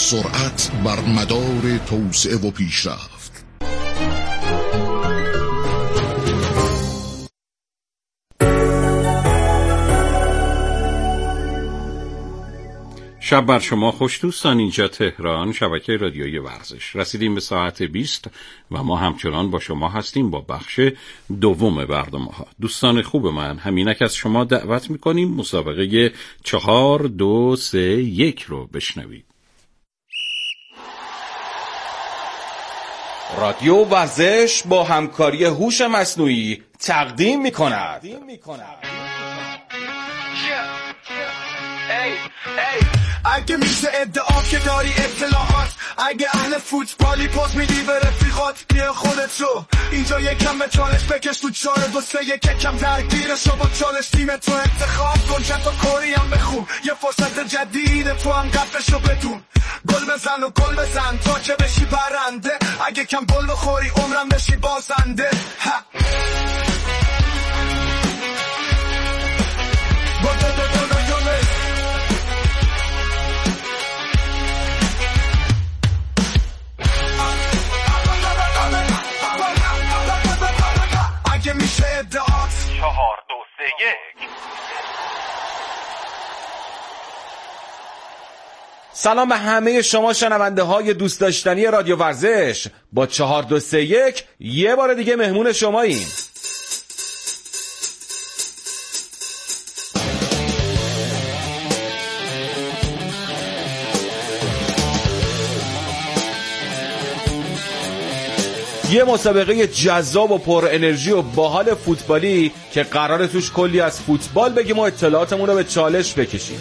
سرعت بر مدار توسعه و پیشرفت. شب بر شما خوش دوستان، اینجا تهران، شبکه رادیویی ورزش. رسیدیم به ساعت 20 و ما همچنان با شما هستیم با بخش دوم برنامه‌ها. دوستان خوب من، همینک از شما دعوت می‌کنیم مسابقه 4 2 3 1 رو بشنوید. رادیو ورزش با همکاری هوش مصنوعی تقدیم می‌کند. اگه میشه ادعا که داری اطلاعات، اگه اهل فوتبالی پاس میدی به رفیقات، بیا خودت شو اینجا یکم به چالش بکش تو 4 2 3 1 کم درگیر شو با چالش تیم تو انتخاب کن، چند تا کاری هم بخون، یه فرصت جدید تو هم قفلشو بدون، گل بزن و گل بزن تا که بشی برنده، اگه کم گل بخوری عمرم بشی بازنده. میشه ادعات 4 2 3 1. سلام به همه شما شنونده های دوست داشتنی رادیو ورزش. با 4 2 3 1 یه بار دیگه مهمون شماییم. یه مسابقه جذاب و پر انرژی و باحال فوتبالی که قراره توش کلی از فوتبال بگیم و اطلاعاتمون رو به چالش بکشیم.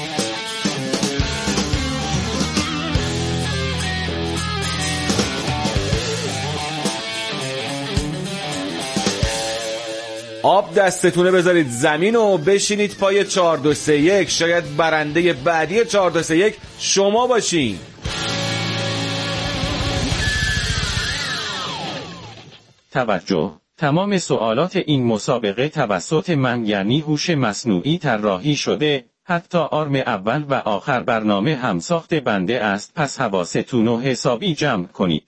آب دستتونه بذارید زمین و بشینید پای 4 2 3 1. شاید برنده بعدی 4 2 3 1 شما باشین. توجه! تمام سوالات این مسابقه توسط من یعنی هوش مصنوعی طراحی شده، حتی آرم اول و آخر برنامه همساخت بنده است، پس حواستون رو حسابی جمع کنید.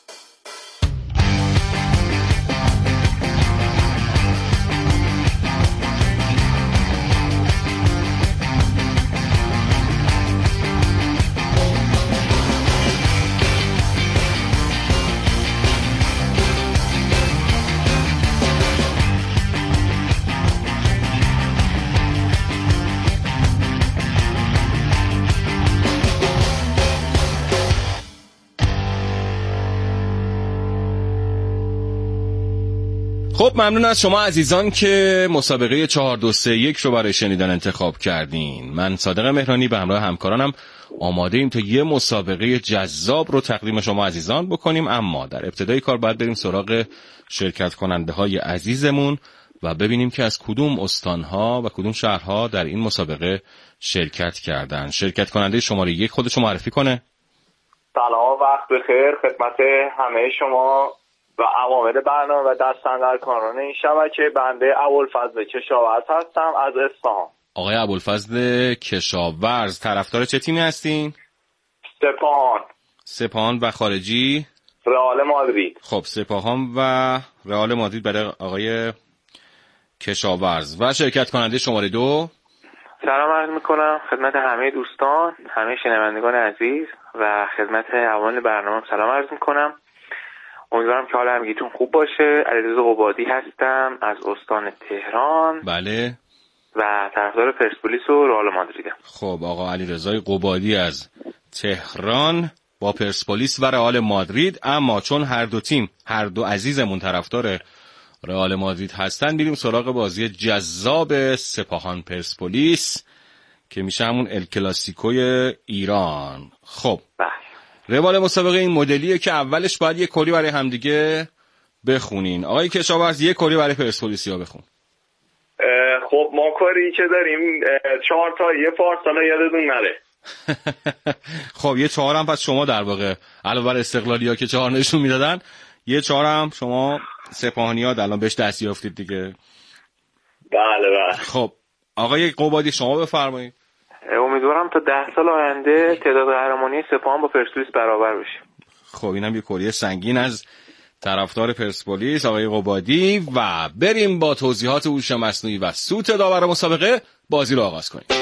خب ممنون از شما عزیزان که مسابقه 4 2 3 1 رو برای شنیدن انتخاب کردین. من صادق مهرانی به همراه همکارانم آماده ایم تا یه مسابقه جذاب رو تقدیم شما عزیزان بکنیم، اما در ابتدای کار باید بریم سراغ شرکت کننده های عزیزمون و ببینیم که از کدوم استانها و کدوم شهرها در این مسابقه شرکت کردن. شرکت کننده شماره 1 خودش رو معرفی کنه. سلام و وقت بخیر خدمت همه شما و عوامل برنامه و دستاندرکاران این شبکه. بنده ابوالفضل کشاورز هستم از اصفهان. آقای ابوالفضل کشاورز، طرفدار چه تیمی هستین؟ سپاهان و خارجی؟ رئال مادرید. خب سپاهان و رئال مادرید برای آقای کشاورز. و شرکت کننده شماره 2. سلام عرض میکنم خدمت همه دوستان، همه شنوندگان عزیز و خدمت عوامل برنامه سلام عرض میکنم. امیدوارم که حال همگیتون خوب باشه. علیرضا قبادی هستم از استان تهران. بله. و طرفدار پرسپولیس و رئال مادریدم. خب آقا علیرضا قبادی از تهران با پرسپولیس و رئال مادرید، اما چون هر دو عزیزمون طرفدار رئال مادرید هستن، میریم سراغ بازی جذاب سپاهان پرسپولیس که میشه همون ال کلاسیکوی ایران. خب روال مسابقه این مدلیه که اولش باید یه کری برای همدیگه بخونین. آقای کشاورز یه کری برای پرسپولیسیا بخون. خب ما کاری که داریم 4 تا یه پارسالا یادتون نره. خب یه 4 هم پس شما در واقع علاوه بر استقلالیا که 4 نشون میدادن، یه 4 هم شما سپاهانی‌ها الان بهش دست یافتید دیگه. بله. خب آقای قبادی شما بفرمایید. امیدوارم تا 10 سال آینده تعداد قهرمانی سپاهان با پرسپولیس برابر بشه. خب اینم یه کلیه سنگین از طرفدار پرسپولیس آقای قبادی و بریم با توضیحات هوش مصنوعی و سوت داور مسابقه بازی رو آغاز کنیم.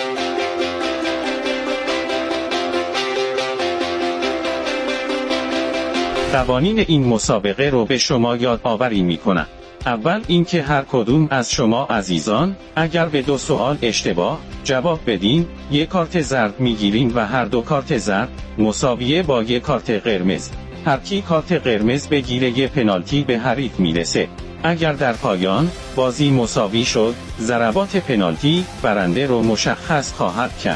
قوانین این مسابقه رو به شما یادآوری می‌کنم. اول اینکه هر کدوم از شما عزیزان اگر به 2 سوال اشتباه جواب بدین 1 کارت زرد میگیرین و هر 2 کارت زرد مساویه با 1 کارت قرمز. هر کی کارت قرمز بگیره 1 پنالتی به حریف میرسه. اگر در پایان بازی مساوی شد ضربات پنالتی برنده رو مشخص خواهد کرد.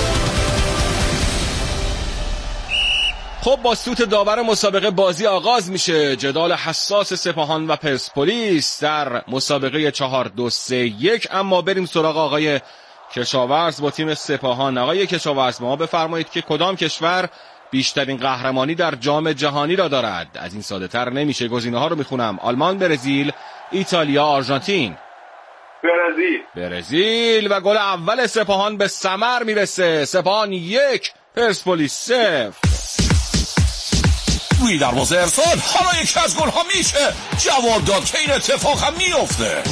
خب با سوت داور مسابقه بازی آغاز میشه. جدال حساس سپاهان و پرسپولیس در مسابقه 4-2-3-1. اما بریم سراغ آقای کشاورز با تیم سپاهان. آقای کشاورز ما بفرمایید که کدام کشور بیشترین قهرمانی در جام جهانی را دارد؟ از این ساده تر نمیشه. گزینه ها رو میخونم: آلمان، برزیل، ایتالیا، آرژانتین. برزیل. و گل اول سپاهان به ثمر میرسه. سپاهان 1 پرسپولیس 0. روی دروازه ارسال، حالا یکی از گل ها میشه جواب داد که این اتفاق هم میفته.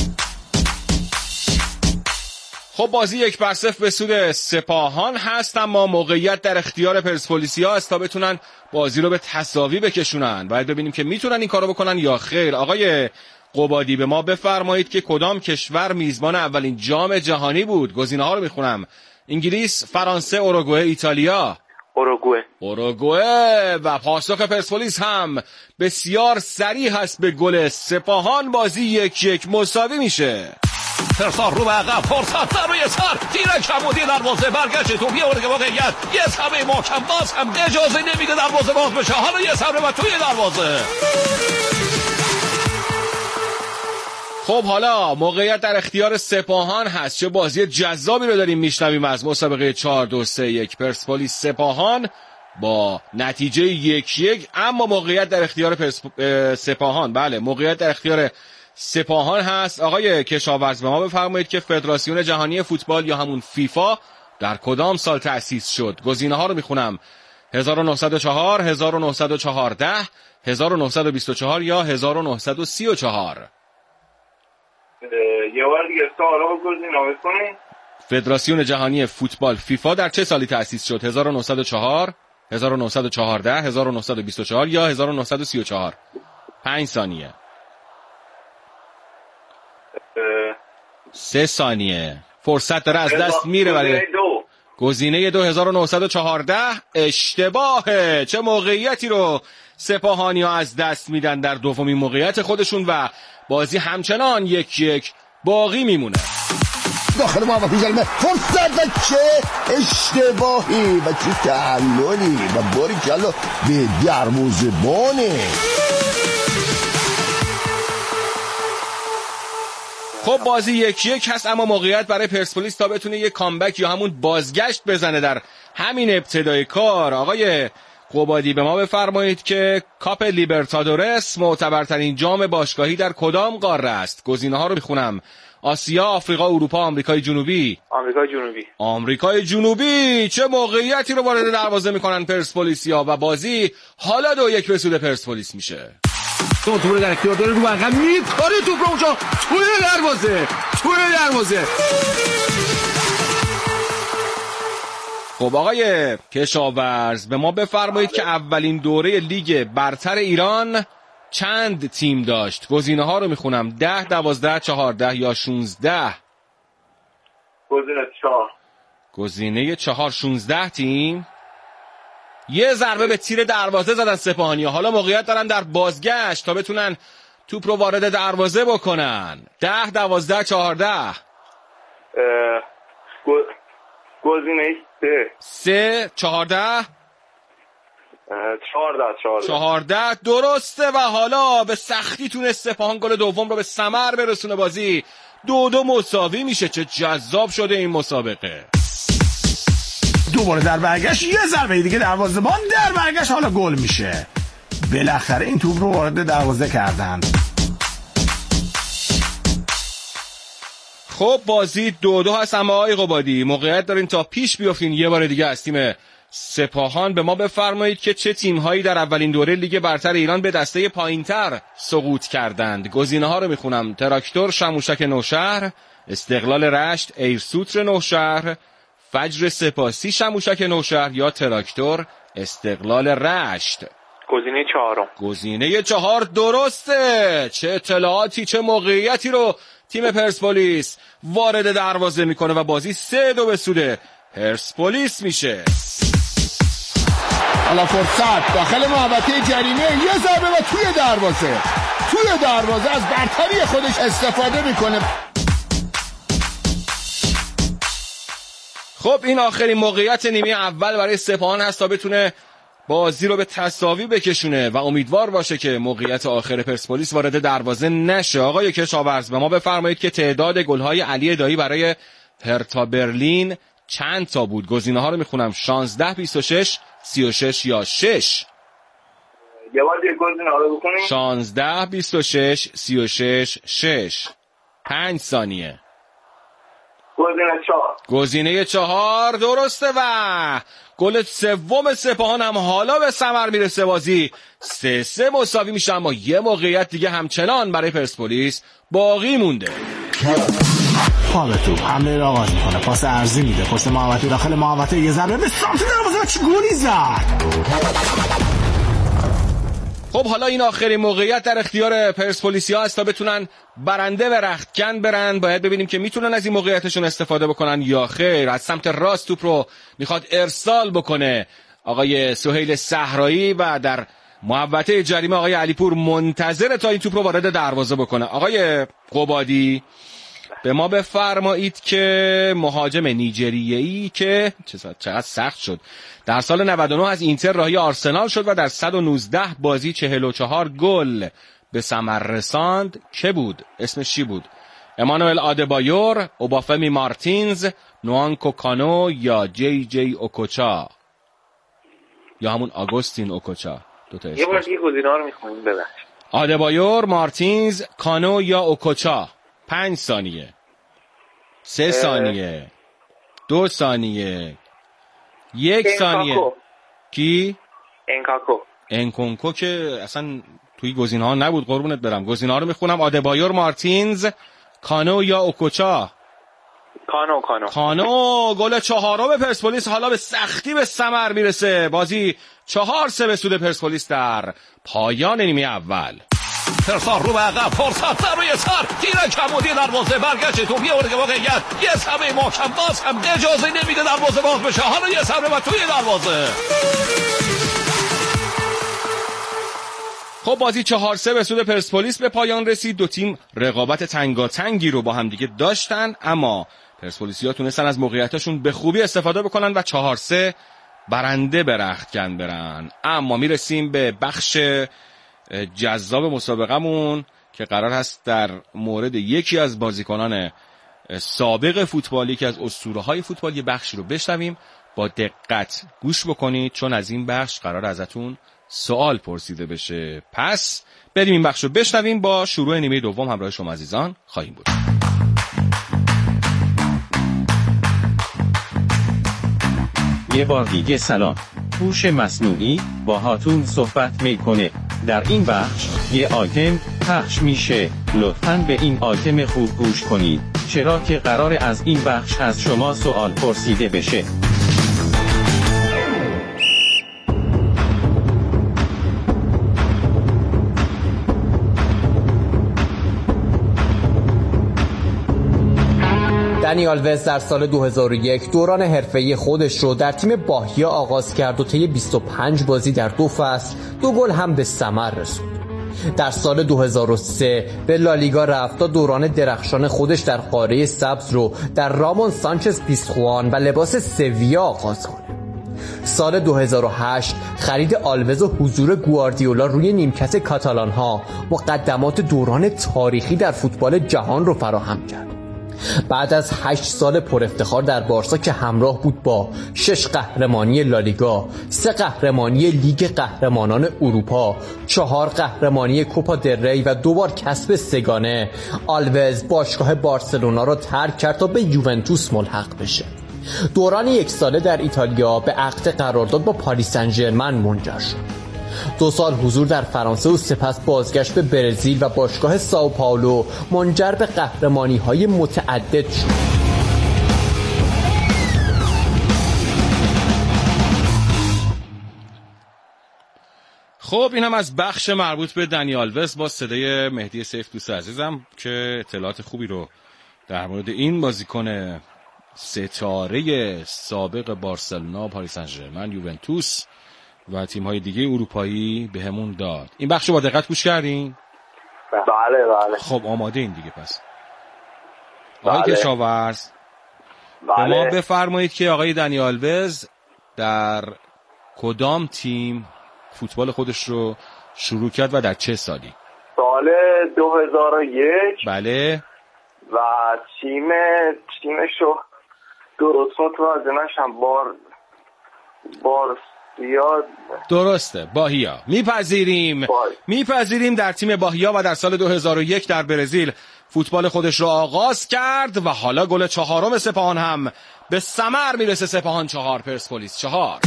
خب بازی 1-0 به سود سپاهان هست، اما موقعیت در اختیار پرسپولیسیا است تا بتونن بازی رو به تساوی بکشونن. باید ببینیم که میتونن این کارو بکنن یا خیر. آقای قبادی به ما بفرمایید که کدام کشور میزبان اولین جام جهانی بود؟ گزینه ها رو میخونم: انگلیس، فرانسه، اوروگوئه، ایتالیا. اوروگوئه. و پاسخ پرسپولیس هم بسیار سریع هست به گل سپاهان. بازی 1-1 مساوی میشه. فرسان رو به عقب، فرصت در روی سر، تیر کمودی دروازه، برگشت توپی ورگ واقعیت، یه ضربه محکم، باز هم اجازه نمیده دروازه باز بشه. حالا یه ضربه و توی دروازه. خب حالا موقعیت در اختیار سپاهان هست. چه بازی جذابی رو داریم میشنویم از مسابقه 4-2-3-1 پرسپولیس سپاهان با نتیجه 1-1. اما موقعیت در اختیار سپاهان، بله موقعیت در اختیار سپاهان هست. آقای کشاورز به ما بفرمایید که فدراسیون جهانی فوتبال یا همون فیفا در کدام سال تأسیس شد؟ گزینه ها رو میخونم: 1904، 1914، 1924 یا 1934. یه بار دیگه سوالا رو گزینه بکنید. فدراسیون جهانی فوتبال فیفا در چه سالی تأسیس شد؟ 1904، 1914، 1924 یا 1934. 5 ثانیه. 3 ثانیه. فرصت داره از دست میره. ولی گزینه 2 1914 اشتباهه. چه موقعیتی رو سپاهانی‌ها از دست میدن در دومین موقعیت خودشون و بازی همچنان 1-1 باقی میمونه. داخل محوطه جریمه فرصت و چه اشتباهی و چه تعللی و باریکلا به دروازه‌بانه. خب بازی 1-1 هست، اما موقعیت برای پرسپولیس تا بتونه یه کامبک یا همون بازگشت بزنه در همین ابتدای کار. آقای قبادی به ما بفرمایید که کاپ لیبرتادورس معتبرترین جام باشگاهی در کدام قاره است؟ گزینه ها رو میخونم: آسیا، آفریقا، اروپا، آمریکای جنوبی. آمریکای جنوبی. چه موقعیتی رو وارد دروازه میکنن پرسپولیسیا و بازی حالا 2-1 به سود پرسپولیس میشه. توپ رو در اختیار داره، رو برقم میکاره توپ رو اونجا توی دروازه. خب آقای کشاورز به ما بفرمایید که اولین دوره لیگ برتر ایران چند تیم داشت؟ گزینه ها رو میخونم: 10، 12، 14 یا 16. گزینه 4 16 تیم. یه ضربه به تیر دروازه زدن سپاهانی‌ها. حالا موقعیت دارن در بازگشت تا بتونن توپ رو وارد دروازه بکنن. 10، 12، 14. گزینه 3 14. 14 درسته و حالا به سختی تونست سپاهان گل دوم رو به ثمر برسونه. بازی 2-2 مساوی میشه. چه جذاب شده این مسابقه. دوباره در برگشت یه ضربه دیگه دروازه‌بان در برگشت حالا گل میشه. بالاخره این توپ رو وارد دروازه کردن. خب بازی 2-2 هست. اما آقای قبادی موقعیت دارین تا پیش بیافتین یه بار دیگه از تیم سپاهان. به ما بفرمایید که چه تیم‌هایی در اولین دوره لیگ برتر ایران به دسته پایین‌تر سقوط کردند. گزینه‌ها رو میخونم: تراکتور شموشک نوشهر، استقلال رشت ایرسوتر نوشهر، فجر سپاسی شموشک نوشهر یا تراکتور استقلال رشت. گزینه 4. گزینه 4 درسته. چه اطلاعاتی چه موقعیتی رو تیم پرسپولیس وارد دروازه میکنه و بازی 3-2 به سود پرسپولیس میشه. حالا فرصت داخل محوطه جریمه، یه ضربه و توی دروازه از برتری خودش استفاده میکنه. خب این آخرین موقعیت نیمه اول برای سپاهان هست تا بتونه بازی رو به تساوی بکشونه و امیدوار باشه که موقعیت آخر پرسپولیس وارد دروازه نشه. آقای کشاورز به ما بفرمایید که تعداد گل‌های علی دایی برای هرتا برلین چند تا بود؟ گزینه‌ها رو میخونم: 16 26 36 یا 6. یه بار دیگه گزینه‌ها رو بکنیم. 16 26 36 6. 5 ثانیه. گزینه 4 درسته و گل سوم سپاهان هم حالا به ثمر میرسه. بازی 3-3 مساوی میشه، اما یه موقعیت دیگه همچنان برای پرسپولیس باقی مونده. پا توپ حمله را آغاز میکنه، پاس عرضی میده پشت محوطه، داخل محوطه یه ضربه به سمت دروازه، چه گلی زد. خب حالا این آخرین موقعیت در اختیار پرسپولیسیا است تا بتونن برنده و رختکن برن. باید ببینیم که میتونن از این موقعیتشون استفاده بکنن یا خیر. از سمت راست توپ رو میخواد ارسال بکنه آقای سهیل صحرایی و در محوطه جریمه آقای علیپور منتظر تا این توپ رو وارد دروازه بکنه. آقای قبادی به ما بفرمایید که مهاجم نیجریه‌ای که چقدر سخت شد در سال 99 از اینتر راهی آرسنال شد و در 119 بازی 44 گل به ثمر رساند که بود؟ اسمش چی بود؟ امانوئل آدبایور، اوبافمی مارتینز، نوانکو کانو یا جی اوکوچا یا همون آگوستین اوکوچا؟ دو تا اسم. یه بار دیگه گزینه‌ها رو می‌خونیم ببخشید. آدبایور، مارتینز، کانو یا اوکوچا. 5 ثانیه. 3 ثانیه. 2 ثانیه. 1 ثانیه. کی؟ انکونکو که اصلا توی گزینه‌ها نبود قربونت برم. گزینه‌ها رو میخونم: آدبایور، مارتینز، کانو یا اوکوچا. کانو. گل 4 پرسپولیس حالا به سختی به ثمر میرسه. بازی 4-3 به سود پرسپولیس در پایان نیمه اول. فرسان رو به عقب، فرصت در روی سر، تیر کمودی دروازه، برگشت توپ، یه ورده واقعیت، یه ضربه محکم، باز هم اجازه نمیده دروازه باز بشه. حالا یه ضربه و توی دروازه. خب بازی 4-3 به سود پرسپولیس به پایان رسید. دو تیم رقابت تنگاتنگی رو با هم دیگه داشتن، اما پرسپولیسیا تونستن از موقعیتاشون به خوبی استفاده بکنن و 4-3 برنده به رختکن برن. اما میرسیم به بخش جذاب مسابقمون که قرار هست در مورد یکی از بازیکنان سابق فوتبالی که از اسطوره‌های فوتبال یه بخشی رو بشنویم. با دقت گوش بکنید چون از این بخش قرار ازتون سوال پرسیده بشه. پس بریم این بخش رو بشنویم. با شروع نیمه دوم همراه شما عزیزان خواهیم بود. یه بار دیگه سلام. هوش مصنوعی با هاتون صحبت میکنه. در این بخش یه آیتم پخش میشه. لطفاً به این آیتم خوب گوش کنید چرا که قرار از این بخش از شما سوال پرسیده بشه. دنی آلوز در سال 2001 دوران حرفه‌ای خودش رو در تیم باهیا آغاز کرد و طی 25 بازی در 2 فصل 2 گل هم به ثمر رسوند. در سال 2003 به لالیگا رفت تا دوران درخشان خودش در قاره سبز رو در رامون سانچز پیزخوان و لباس سویا آغاز کنه. سال 2008 خرید آلوز و حضور گواردیولا روی نیمکت کاتالان ها مقدمات دوران تاریخی در فوتبال جهان رو فراهم کرد. بعد از 8 سال پر افتخار در بارسا که همراه بود با 6 قهرمانی لالیگا، 3 قهرمانی لیگ قهرمانان اروپا، 4 قهرمانی کوپا دل ری و 2 بار کسب سگانه، آلوز باشگاه بارسلونا را ترک کرد تا به یوونتوس ملحق بشه. دوران 1 ساله در ایتالیا به عقد قرارداد با پاریس سن ژرمن منجر شد. 2 سال حضور در فرانسه و سپس بازگشت به برزیل و باشگاه سائو پائولو منجر به قهرمانی‌های متعدد شد. خب این هم از بخش مربوط به دنی آلوز با صدای مهدی سیف دوست عزیزم که اطلاعات خوبی رو در مورد این بازیکن ستاره سابق بارسلونا، پاریس سن ژرمن، یوونتوس و تیم‌های دیگه اروپایی بهمون داد. این بخشو با دقت گوش کردین؟ بله. خب آماده این دیگه پس. آقای کشاورز به ما بفرمایید که آقای دنی آلوز در کدام تیم فوتبال خودش رو شروع کرد و در چه سالی؟ سال 2001. بله. و تیمشو درست متوجه نشم باهیا. درسته، باهیا. میپذیریم در تیم باهیا و در سال 2001 در برزیل فوتبال خودش رو آغاز کرد و حالا گل 4م سپاهان هم به ثمر میرسه. سپاهان 4 پرسپولیس 4.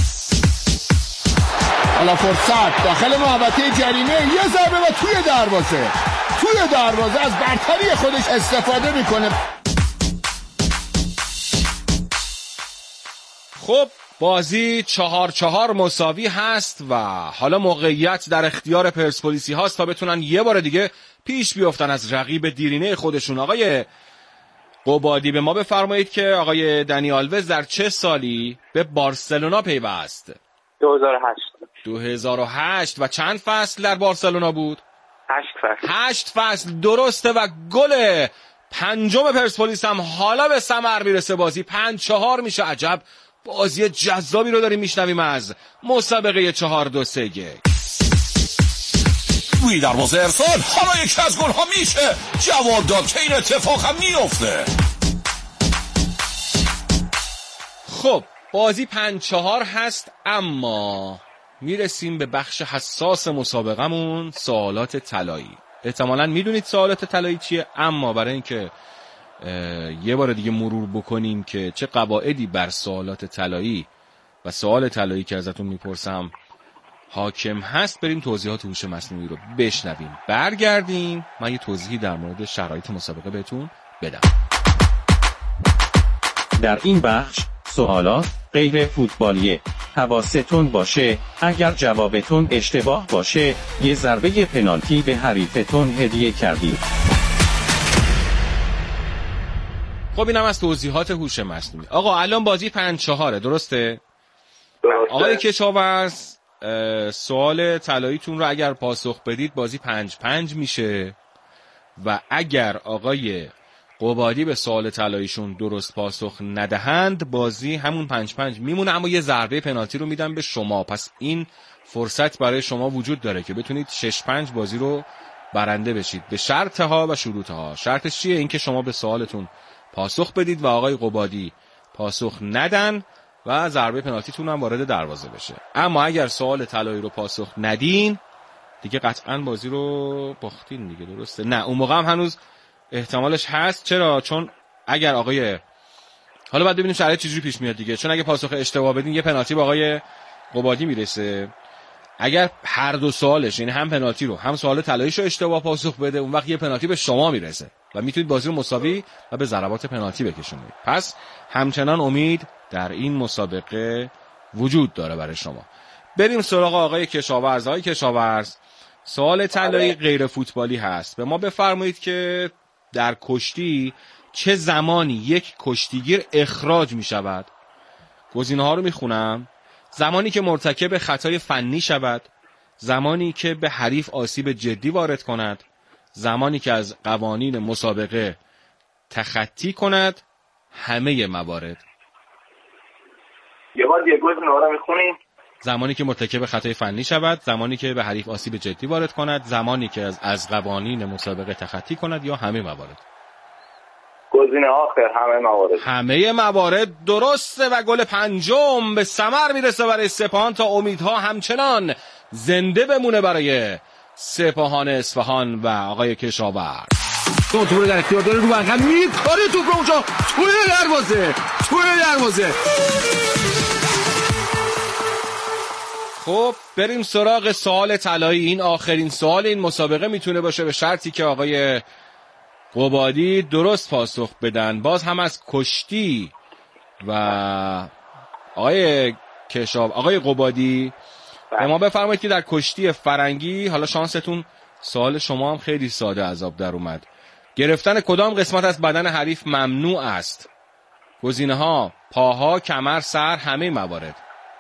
حالا فرصت داخل محوطه جریمه، یه ضربه و توی دروازه از برتری خودش استفاده میکنه. خب بازی 4-4 مساوی هست و حالا موقعیت در اختیار پرسپولیسی هاست تا بتونن یه بار دیگه پیش بیافتن از رقیب دیرینه خودشون. آقای قبادی به ما بفرمایید که آقای دنی آلوز در چه سالی به بارسلونا پیوست؟ 2008 و چند فصل در بارسلونا بود؟ 8 فصل درسته و گل 5 پرسپولیس هم حالا به ثمر میرسه. بازی 5-4 میشه. عجب بازی جذابی رو داریم میشنویم از مسابقه 4-2-3-1. روی دروازه ارسال، حالا یکی از گل ها میشه جواب داد که این اتفاق هم میفته. خب بازی 5-4 هست، اما میرسیم به بخش حساس مسابقمون، سوالات طلایی. احتمالاً میدونید سوالات طلایی چیه، اما برای اینکه یه بار دیگه مرور بکنیم که چه قواعدی بر سوالات طلایی و سوال طلایی که ازتون میپرسم حاکم هست، بریم توضیحات هوش مصنوعی رو بشنویم. برگردیم من یه توضیحی در مورد شرایط مسابقه بهتون بدم. در این بخش سوالات غیر فوتبالیه. حواستون باشه اگر جوابتون اشتباه باشه یه ضربه پنالتی به حریفتون هدیه کردید. خب اینم از توضیحات هوش مصنوعی. آقا الان بازی 5-4 درسته؟ آقای کشاورز سوال طلاییتون رو اگر پاسخ بدید بازی 5-5 میشه و اگر آقای قبادی به سوال طلاییشون درست پاسخ ندهند بازی همون 5-5 میمونه، اما یه ضربه پنالتی رو میدن به شما. پس این فرصت برای شما وجود داره که بتونید 6-5 بازی رو برنده بشید به شرطها و شروطها. شرطش چیه؟ این که شما به سوالتون پاسخ بدید و آقای قبادی پاسخ ندن و ضربه پنالتیتون هم وارد دروازه بشه. اما اگر سوال طلایی رو پاسخ ندین دیگه قطعاً بازی رو باختین دیگه، درسته؟ نه اون موقع هم هنوز احتمالش هست. چرا؟ چون اگر آقای حالا بعد ببینیم شرایط چجوری پیش میاد دیگه، چون اگه پاسخ اشتباه بدین یه پنالتی به آقای قبادی میرسه. اگر هر دو سوالش یعنی هم پنالتی رو هم سوال طلاییش رو اشتباه پاسخ بده اون وقت یه پنالتی به شما میرسه و میتونید بازی رو مساوی و به ضربات پنالتی بکشونید. پس همچنان امید در این مسابقه وجود داره برای شما. بریم سراغ آقای کشاورز. آقای کشاورز سوال طلایی غیر فوتبالی هست. به ما بفرمایید که در کشتی چه زمانی یک کشتیگیر اخراج می شود؟ گزینه‌ها رو میخونم. زمانی که مرتکب خطای فنی شود، زمانی که به حریف آسیب جدی وارد کند، زمانی که از قوانین مسابقه تخطی کند، همه موارد. یه بار دیگه گزینه‌ها رو میخونیم. زمانی که مرتکب خطای فنی شود، زمانی که به حریف آسیب جدی وارد کند، زمانی که از قوانین مسابقه تخطی کند یا همه موارد. گزینه آخر همه موارد درسته و گل پنجم به ثمر میرسه برای سپاهان تا امیدها همچنان زنده بمونه برای سپاهان اصفهان و آقای کشاورز. توپ رو در اختیار داره، رو بغل میکاره توپ رو اونجا توی دروازه. خب بریم سراغ سوال طلایی. این آخرین سوال این مسابقه میتونه باشه، به شرطی که آقای قبادی درست پاسخ بدن. باز هم از کشتی و آقای قبادی به ما بفرمایید که در کشتی فرنگی، حالا شانستون سوال شما هم خیلی ساده از آب در اومد، گرفتن کدام قسمت از بدن حریف ممنوع است؟ گزینه ها: پاها، کمر، سر، همه موارد.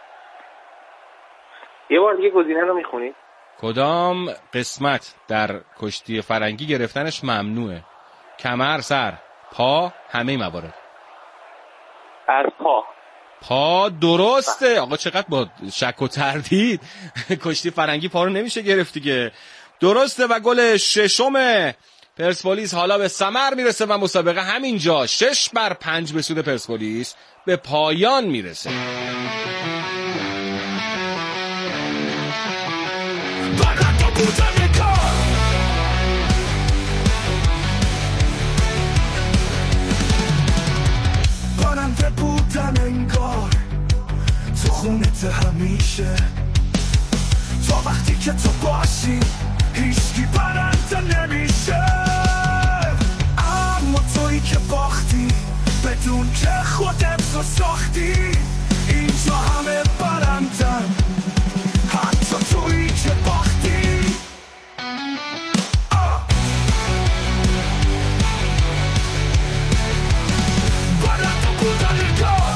یه بار دیگه گزینه رو میخونید؟ کدام قسمت در کشتی فرنگی گرفتنش ممنوعه؟ کمر، سر، پا، همه موارد. از پا درسته. آقا چقدر با شک و تردید کشتی فرنگی پا رو نمیشه گرفت دیگه. درسته و گل ششم پرسپولیس حالا به ثمر میرسه و مسابقه همینجا 6-5 به سود پرسپولیس به پایان میرسه. برنده بودن انگار تو خونت همیشه، تا وقتی که تو باشی هیچکی برنده نمیشه. اما تویی که باختی بدون که خودت رو ساختی، اینجا همه برندن حتی تویی که باختی. برنده بودن انگار.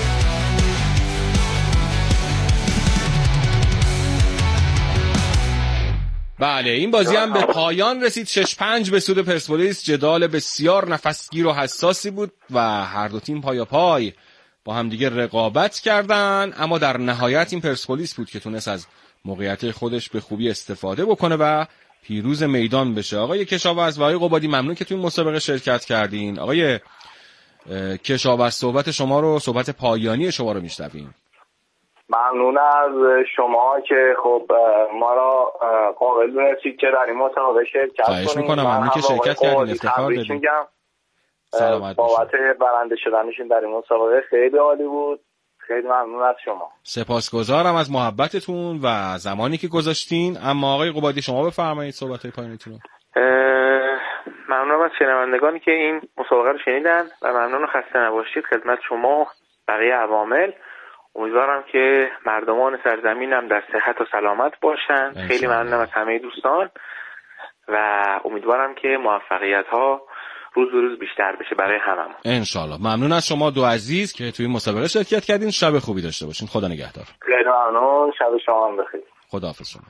بله این بازی هم به پایان رسید. 6-5 به سود پرسپولیس. جدال بسیار نفسگیر و حساسی بود و هر دو تیم پای پای با هم دیگه رقابت کردن، اما در نهایت این پرسپولیس بود که تونست از موقعیت خودش به خوبی استفاده بکنه و پیروز میدان بشه. آقای کشاورز و آقای قبادی ممنون که توی مسابقه شرکت کردین. آقای کشاورز صحبت پایانی شما رو میشنویم. ممنون از شما که خب ما را قابل دونستید که در این مسابقه شرکت کنیم. خواهش میکنم، ممنون که شرکت کردین، افتخار دادین. بابت برنده شدنشون در این مسابقه خیلی عالی بود. خیلی ممنون از شما. سپاسگزارم از محبتتون و زمانی که گذاشتین. اما آقای قبادی شما بفرمایید صحبت‌های پایانیتون رو. ممنونم از شنوندگانی که این مسابقه رو شنیدن و ممنون و خسته نباشید خدمت شما و بقیه عوامل. امیدوارم که مردمان سرزمینم در صحت و سلامت باشن. خیلی ممنونم از همه دوستان و امیدوارم که موفقیت‌ها روز به روز بیشتر بشه برای هممون. انشالله. ممنون از شما دو عزیز که توی مسابقه شرکت کردین. شب خوبی داشته باشین. خدا نگهدار. خیلی ممنون. شب شما هم بخیر. خداحافظ شما.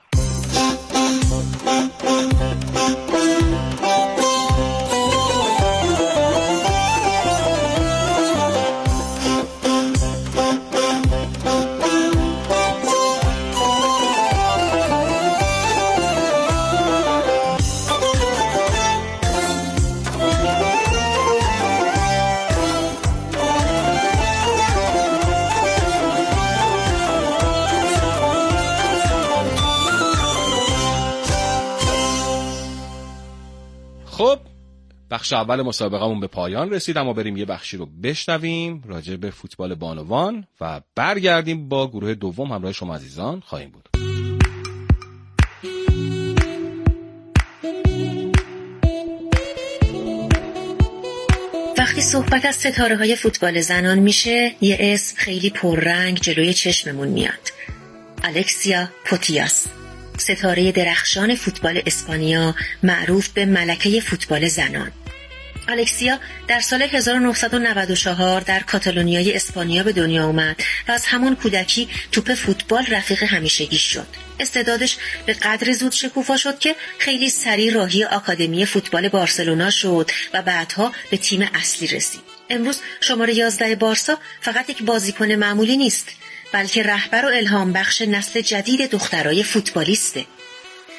خب بخش اول مسابقه‌مون به پایان رسید، اما بریم یه بخشی رو بشنویم راجع به فوتبال بانوان و برگردیم با گروه دوم همراه شما عزیزان خواهیم بود. وقتی صحبت از ستاره‌های فوتبال زنان میشه یه اسم خیلی پررنگ جلوی چشممون میاد. الکسیا پوتیاس، ستاره درخشان فوتبال اسپانیا، معروف به ملکه فوتبال زنان. الکسیا در سال 1994 در کاتالونیای اسپانیا به دنیا اومد و از همون کودکی توپ فوتبال رفیق همیشگیش شد. استعدادش به قدر زود شکوفا شد که خیلی سریع راهی آکادمی فوتبال بارسلونا شد و بعدها به تیم اصلی رسید. امروز شماره 11 بارسا فقط یک بازیکن معمولی نیست، بلکه رهبر و الهام بخش نسل جدید دخترای فوتبالیسته.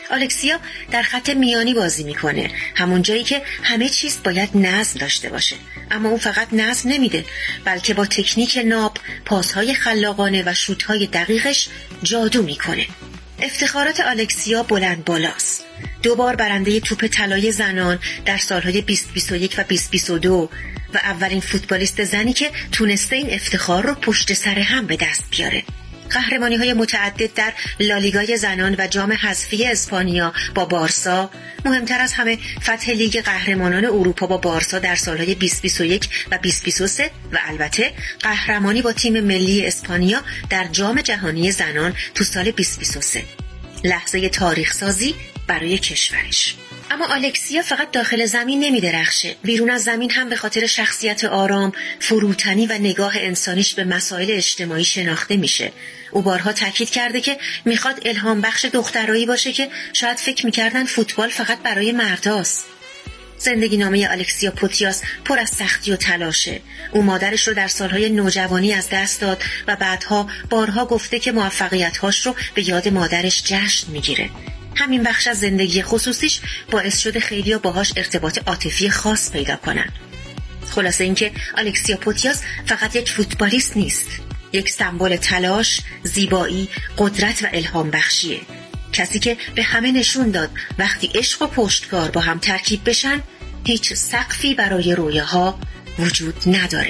الکسیا در خط میانی بازی میکنه، همون جایی که همه چیز باید نظم داشته باشه، اما اون فقط نظم نمیده، بلکه با تکنیک ناب، پاسهای خلاقانه و شوت‌های دقیقش جادو میکنه. افتخارات الکسیا بلند بالاست. 2 بار برنده توپ طلای زنان در سالهای 2021 و 2022 و اولین فوتبالیست زنی که تونسته این افتخار رو پشت سر هم به دست بیاره. قهرمانی‌های متعدد در لالیگای زنان و جام حذفی اسپانیا با بارسا، مهمتر از همه فتح لیگ قهرمانان اروپا با بارسا در سالهای 2021 و 2023 و البته قهرمانی با تیم ملی اسپانیا در جام جهانی زنان تو سال 2023. لحظه تاریخ سازی برای کشورش. اما الکسیا فقط داخل زمین نمی‌درخشه. بیرون از زمین هم به خاطر شخصیت آرام، فروتنی و نگاه انسانیش به مسائل اجتماعی شناخته میشه. او بارها تاکید کرده که میخواد الهام بخش دخترایی باشه که شاید فکر میکردن فوتبال فقط برای مرداست. زندگی نامه الکسیا پوتیاس پر از سختی و تلاشه. او مادرش رو در سالهای نوجوانی از دست داد و بعدها بارها گفته که موفقیت‌هاش رو به یاد مادرش جشن میگیره. همین بخش از زندگی خصوصیش باعث شده خیلیا باهاش ارتباط عاطفی خاص پیدا کنن. خلاصه اینکه الکسیا پوتیاس فقط یک فوتبالیست نیست، یک سمبل تلاش، زیبایی، قدرت و الهام بخشیه. کسی که به همه نشون داد وقتی عشق و پشتکار با هم ترکیب بشن، هیچ سقفی برای رویاها وجود نداره.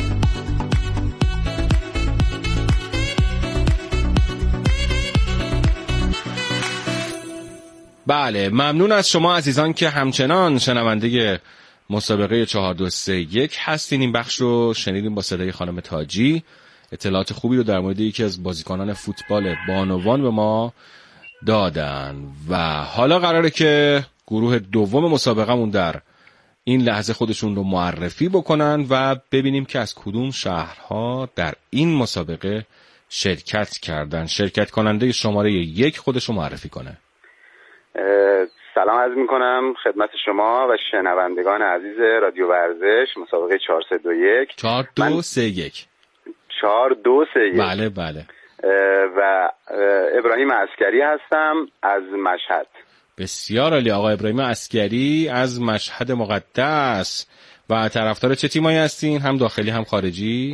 بله، ممنون از شما عزیزان که همچنان شنونده مسابقه 4-2-3-1 هستین. این بخش رو شنیدیم با صدای خانم تاجی. اطلاعات خوبی رو در مورد یکی از بازیکنان فوتبال بانوان به ما دادن و حالا قراره که گروه دوم مسابقه‌مون در این لحظه خودشون رو معرفی بکنن و ببینیم که از کدوم شهرها در این مسابقه شرکت کردن. شرکت کننده شماره 1 خودش رو معرفی کنه. سلام عرض میکنم خدمت شما و شنوندگان عزیز رادیو ورزش مسابقه 4-3-2-1. 4-2-3-1. 4-2-3-1. بله بله. و ابراهیم عسکری هستم از مشهد. بسیار عالی. آقا ابراهیم عسکری از مشهد مقدس. و طرفدار چه تیمایی هستین؟ هم داخلی هم خارجی؟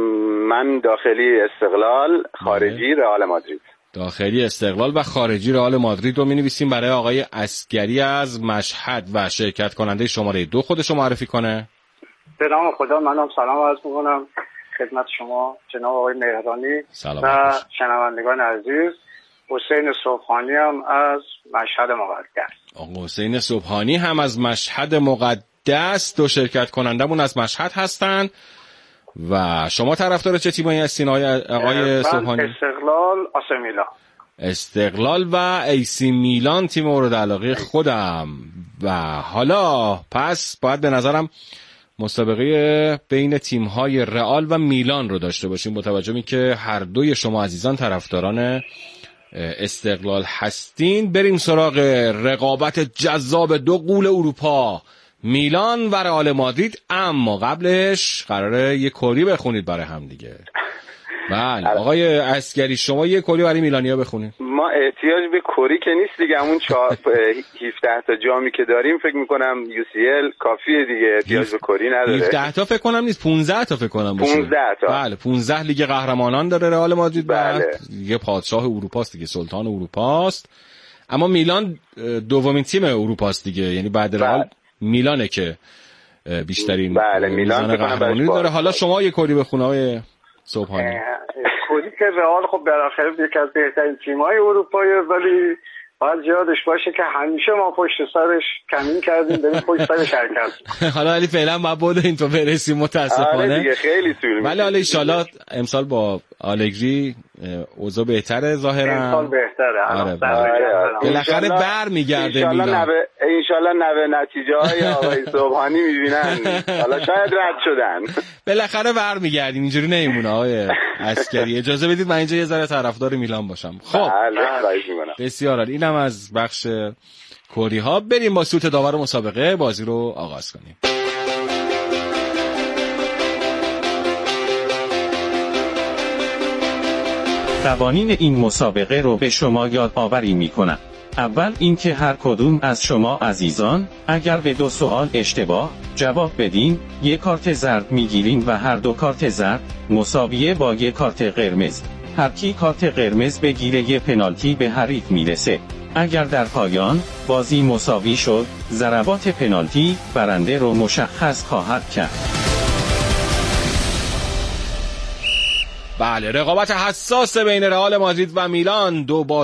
من داخلی استقلال، خارجی رئال مادرید. داخلی استقلال و خارجی رئال مادرید رو می‌نویسیم برای آقای عسکری از مشهد و شرکت کننده شماره 2 خودش رو معرفی کنه. به نام خدا منم سلام عرض می‌کنم خدمت شما جناب آقای مهرانی و شنوندگان عزیز. حسین صبحانی هم از مشهد مقدس. آقا حسین صبحانی هم از مشهد مقدس. 2 شرکت کنندمون از مشهد هستن. و شما طرفدار چه تیمایی هستین آقای صبحانی؟ استقلال، آسی میلان. استقلال و ایسی میلان تیم مورد علاقه خودم. و حالا پس باید به نظرم مسابقه بین تیم‌های رئال و میلان رو داشته باشیم با توجه به اینکه هر دوی شما عزیزان طرفداران استقلال هستین. بریم سراغ رقابت جذاب 2 غول اروپا، میلان و رئال مادرید. اما قبلش قراره یه کری بخونید برای هم دیگه. بله آقای عسکری شما یه کری برای میلانیا بخونید. ما احتیاج به کری که نیست دیگه، همون 17 تا جامی که داریم فکر میکنم UCL کافیه دیگه، احتیاج به کری نداره. 17 تا فکر کنم نیست، 15 تا فکر کنم باشه. 15 تا. بله 15 لیگ قهرمانان داره رئال مادرید. بله. یه پادشاه اروپاست دیگه، سلطان اروپاست. اما میلان دومین تیم اروپاست دیگه، یعنی بعد رئال میلانه که بیشترین میزان قهرمانی داره. حالا شما یه کری بخونه آقای صبحانی. کری که رئال خب بالاخره یکی از بهترین تیم‌های اروپایه، ولی باید یادش باشه که همیشه ما پشت سرش کمین کردیم، بریم پشت سرش حرکت. حالا ولی فعلا ما بود این تو برسیم متاسفانه. آره دیگه خیلی طول می‌کشه. ولی حالا ان شاءالله امسال با آلگری اوضاع بهتره ظاهرا. امسال بهتره. آره بالاخره برمیگرده میلان. ان شاءالله نتیجه‌های آقای صبحانی می‌بینن. حالا شاید رد شدن. بالاخره برمیگردیم، اینجوری نمیمونه آقای عسکری. اجازه بدید من اینجا یه ذره طرفدار میلان باشم. خب بسیار عالی. اینم از بخش کری ها. بریم با سوت داور مسابقه بازی رو آغاز کنیم. قوانین این مسابقه رو به شما یادآوری می‌کنم. اول اینکه هر کدوم از شما عزیزان اگر به 2 سوال اشتباه جواب بدین 1 کارت زرد میگیرین و هر 2 کارت زرد مساویه با 1 کارت قرمز. هر کی کارت قرمز بگیره 1 پنالتی به حریف میرسه. اگر در پایان بازی مساوی شد ضربات پنالتی برنده رو مشخص خواهد کرد. بله، رقابت حساس بین رئال مادرید و میلان، 2